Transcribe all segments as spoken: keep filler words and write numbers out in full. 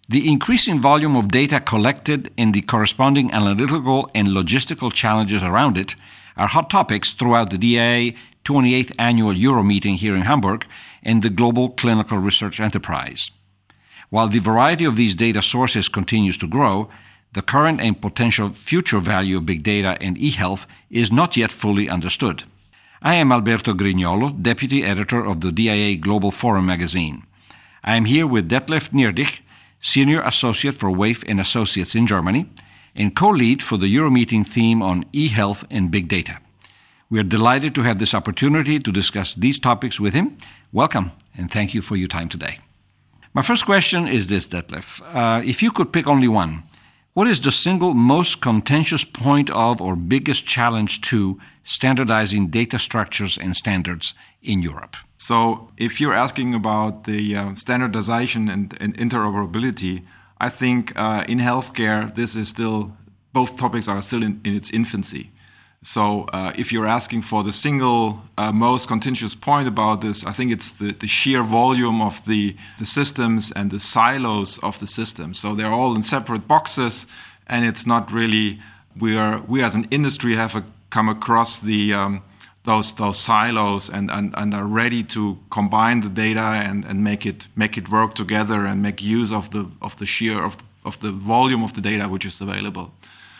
The increasing volume of data collected and the corresponding analytical and logistical challenges around it are hot topics throughout the D I A twenty-eighth Annual Euro meeting here in Hamburg and the global clinical research enterprise. While the variety of these data sources continues to grow, the current and potential future value of big data and e-health is not yet fully understood. I am Alberto Grignolo, Deputy Editor of the D I A Global Forum magazine. I am here with Detlef Neerdich, Senior Associate for Wave and Associates in Germany, and co-lead for the Euromeeting theme on e-health and big data. We are delighted to have this opportunity to discuss these topics with him. Welcome, and thank you for your time today. My first question is this, Detlef. Uh, if you could pick only one, what is the single most contentious point of or biggest challenge to standardizing data structures and standards in Europe? So if you're asking about the uh, standardization and, and interoperability, I think uh, in healthcare, this is still, both topics are still in, in its infancy. So uh, if you're asking for the single uh, most contentious point about this, I think it's the, the sheer volume of the, the systems and the silos of the systems. So they're all in separate boxes, and it's not really, we are we as an industry have a, come across the um, those those silos and, and, and are ready to combine the data and, and make it make it work together and make use of the of the sheer of, of the volume of the data which is available.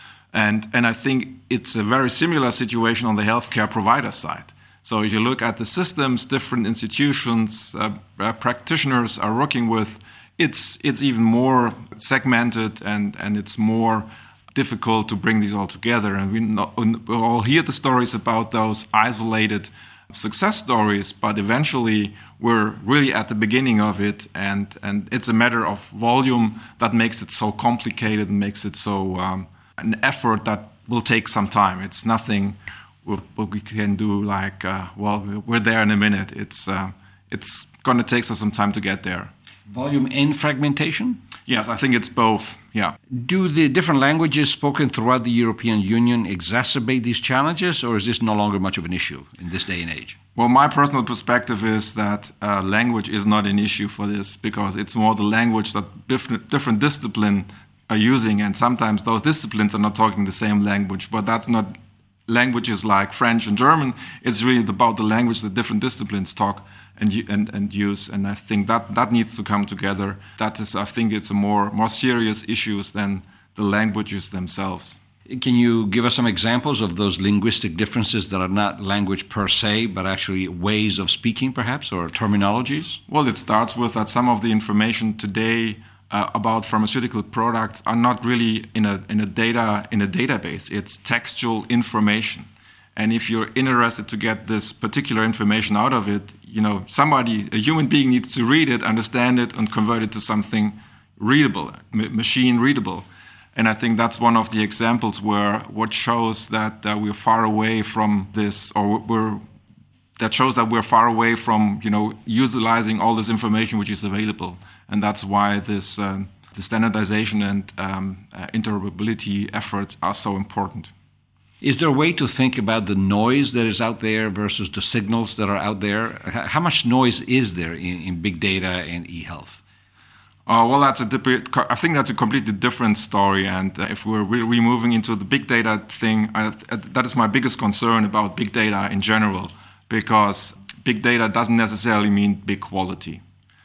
And and I think it's a very similar situation on the healthcare provider side. So if you look at the systems, different institutions, uh, uh, practitioners are working with, it's it's even more segmented and, and it's more difficult to bring these all together. And we, not, we all hear the stories about those isolated success stories, but eventually we're really at the beginning of it, and, and it's a matter of volume that makes it so complicated and makes it so um, an effort that will take some time. It's nothing what we can do like, uh, well, we're there in a minute. It's uh, it's going to take us some time to get there. Volume and fragmentation? Yes, I think it's both, yeah. Do the different languages spoken throughout the European Union exacerbate these challenges, or is this no longer much of an issue in this day and age? Well, my personal perspective is that uh, language is not an issue for this, because it's more the language that different, different disciplines are using, and sometimes those disciplines are not talking the same language, but that's not languages like French and German. It's really about the language that different disciplines talk and and, and use, and I think that, that needs to come together. That is, I think it's a more, more serious issue than the languages themselves. Can you give us some examples of those linguistic differences that are not language per se, but actually ways of speaking perhaps, or terminologies? Well, it starts with that some of the information today Uh, about pharmaceutical products are not really in a in a data in a database. It's textual information, and if you're interested to get this particular information out of it, you know, somebody, a human being, needs to read it, understand it, and convert it to something readable, m- machine readable. And I think that's one of the examples where what shows that uh, we're far away from this, or we're that shows that we're far away from, you know, utilizing all this information which is available. And that's why this um, the standardization and um, uh, interoperability efforts are so important. Is there a way to think about the noise that is out there versus the signals that are out there? How much noise is there in, in big data and e-health? Uh, well, that's a dip- I think that's a completely different story. And uh, if we're really moving into the big data thing, I, that is my biggest concern about big data in general, because big data doesn't necessarily mean big quality.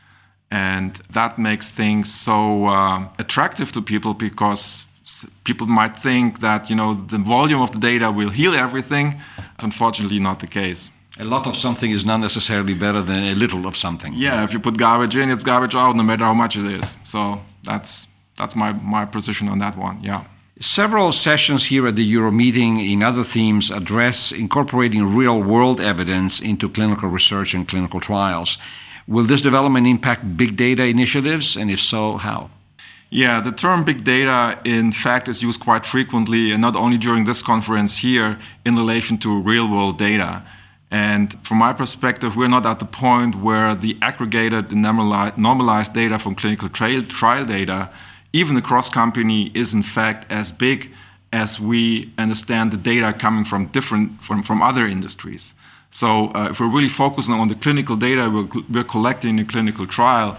And that makes things so uh, attractive to people, because people might think that, you know, the volume of the data will heal everything. It's unfortunately not the case. A lot of something is not necessarily better than a little of something. Yeah, if you put garbage in, it's garbage out, no matter how much it is. So that's that's my, my position on that one, yeah. Several sessions here at the Euromeeting in other themes address incorporating real-world evidence into clinical research and clinical trials. Will this development impact big data initiatives, and if so, how? Yeah, the term big data, in fact, is used quite frequently, and not only during this conference here, in relation to real-world data. And from my perspective, we're not at the point where the aggregated and normalized data from clinical trial, trial data, even across company, is in fact as big as we understand the data coming from different from, from other industries. So uh, if we're really focusing on the clinical data we're, we're collecting in a clinical trial,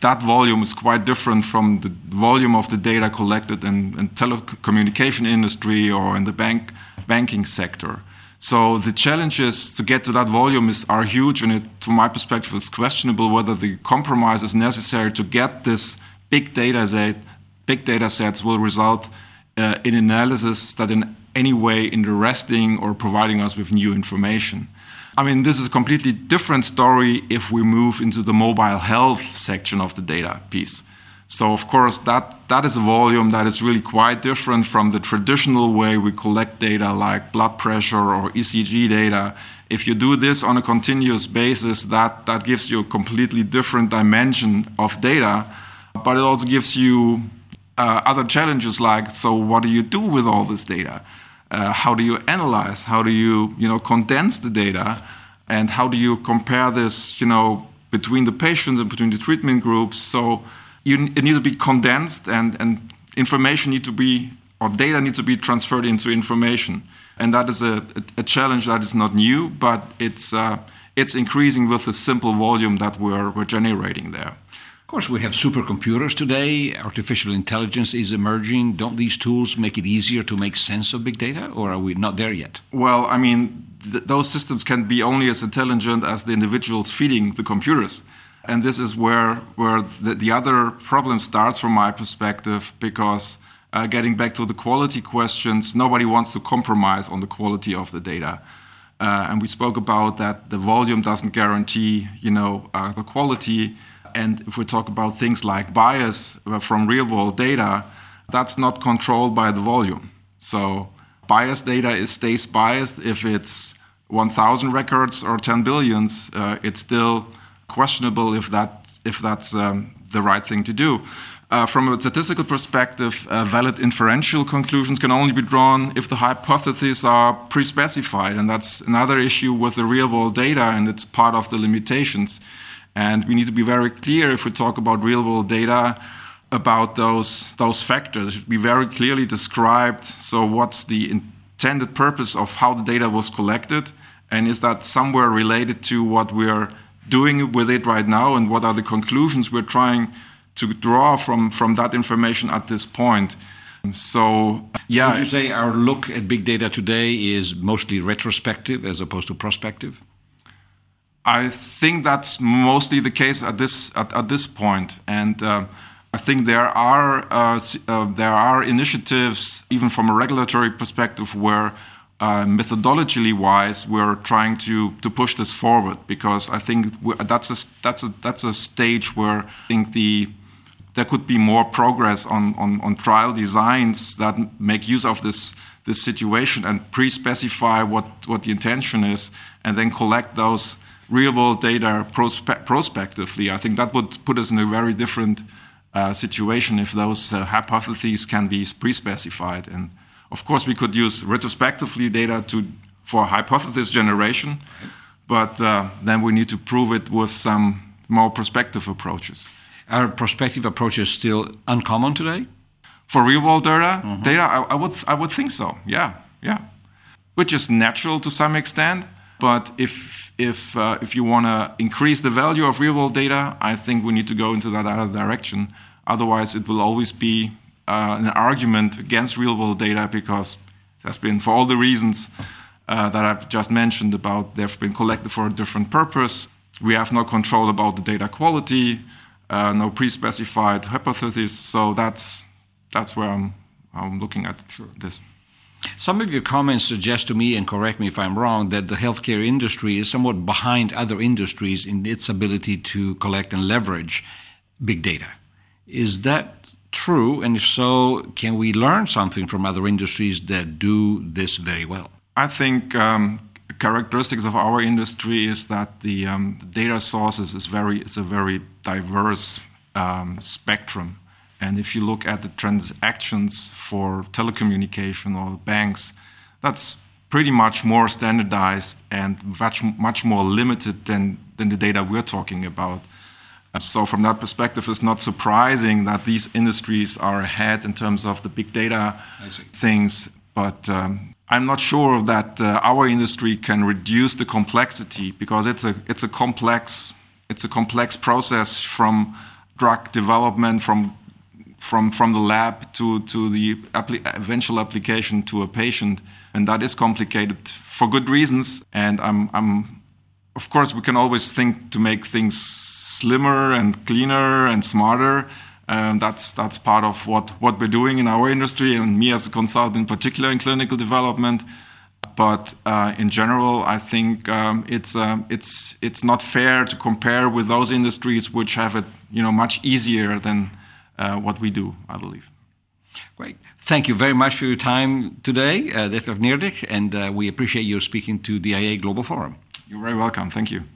that volume is quite different from the volume of the data collected in, in telecommunication industry or in the bank banking sector. So the challenges to get to that volume is, are huge, and it, to my perspective, it's questionable whether the compromise is necessary to get this big data set. Big data sets will result uh, in analysis that in any way interesting or providing us with new information. I mean, this is a completely different story if we move into the mobile health section of the data piece. So, of course, that, that is a volume that is really quite different from the traditional way we collect data like blood pressure or E C G data. If you do this on a continuous basis, that, that gives you a completely different dimension of data, but it also gives you uh, other challenges like, so what do you do with all this data? Uh, how do you analyze? How do you, you know, condense the data? And how do you compare this, you know, between the patients and between the treatment groups? So you, it needs to be condensed, and, and information need to be, or data needs to be transferred into information. And that is a, a challenge that is not new, but it's uh, it's increasing with the simple volume that we're, we're generating there. Of course, we have supercomputers today. Artificial intelligence is emerging. Don't these tools make it easier to make sense of big data, or are we not there yet? Well, I mean, th- those systems can be only as intelligent as the individuals feeding the computers. And this is where, where the, the other problem starts from my perspective, because uh, getting back to the quality questions, nobody wants to compromise on the quality of the data. Uh, and we spoke about that the volume doesn't guarantee, you know, uh, the quality. And if we talk about things like bias from real-world data, that's not controlled by the volume. So biased data is, stays biased. If it's one thousand records or ten billions, uh, it's still questionable if that if that's um, the right thing to do. Uh, from a statistical perspective, uh, valid inferential conclusions can only be drawn if the hypotheses are pre-specified, and that's another issue with the real-world data, and it's part of the limitations. And we need to be very clear if we talk about real-world data about those those factors. It should be very clearly described. So what's the intended purpose of how the data was collected? And is that somewhere related to what we're doing with it right now? And what are the conclusions we're trying to draw from, from that information at this point? So, yeah. Would you say our look at big data today is mostly retrospective as opposed to prospective? I think that's mostly the case at this at, at this point, and uh, I think there are uh, uh, there are initiatives, even from a regulatory perspective, where uh, methodologically-wise we're trying to to push this forward, because I think that's a that's a that's a stage where I think the there could be more progress on on, on trial designs that make use of this this situation and pre-specify what what the intention is, and then collect those real-world data prospe- prospectively. I think that would put us in a very different uh, situation if those uh, hypotheses can be pre-specified. And of course, we could use retrospectively data to for hypothesis generation, but uh, then we need to prove it with some more prospective approaches. Are prospective approaches still uncommon today? For real-world data, Mm-hmm. data, I, I would I would think so. Yeah, yeah, which is natural to some extent. But if if uh, if you want to increase the value of real-world data, I think we need to go into that other direction. Otherwise, it will always be uh, an argument against real-world data, because it has been, for all the reasons uh, that I've just mentioned about they've been collected for a different purpose. We have no control about the data quality, uh, no pre-specified hypothesis. So that's that's where I'm, I'm looking at this. Some of your comments suggest to me, and correct me if I'm wrong, that the healthcare industry is somewhat behind other industries in its ability to collect and leverage big data. Is that true? And if so, can we learn something from other industries that do this very well? I think um, characteristics of our industry is that the, um, the data sources is very is a very diverse um, spectrum. And if you look at the transactions for telecommunication or banks, that's pretty much more standardized and much, much more limited than, than the data we're talking about. So from that perspective, it's not surprising that these industries are ahead in terms of the big data things. But um, I'm not sure that uh, our industry can reduce the complexity, because it's a it's a complex it's a complex process from drug development from from from the lab to to the appli- eventual application to a patient, and that is complicated for good reasons. And I'm I'm of course we can always think to make things slimmer and cleaner and smarter. Um, that's that's part of what what we're doing in our industry, and me as a consultant in particular in clinical development. But uh, in general, I think um, it's uh, it's it's not fair to compare with those industries which have it, you know, much easier than uh, what we do, I believe. Great. Thank you very much for your time today, uh, Doctor Neerdijk, and uh, we appreciate your speaking to the I A Global Forum. You're very welcome. Thank you.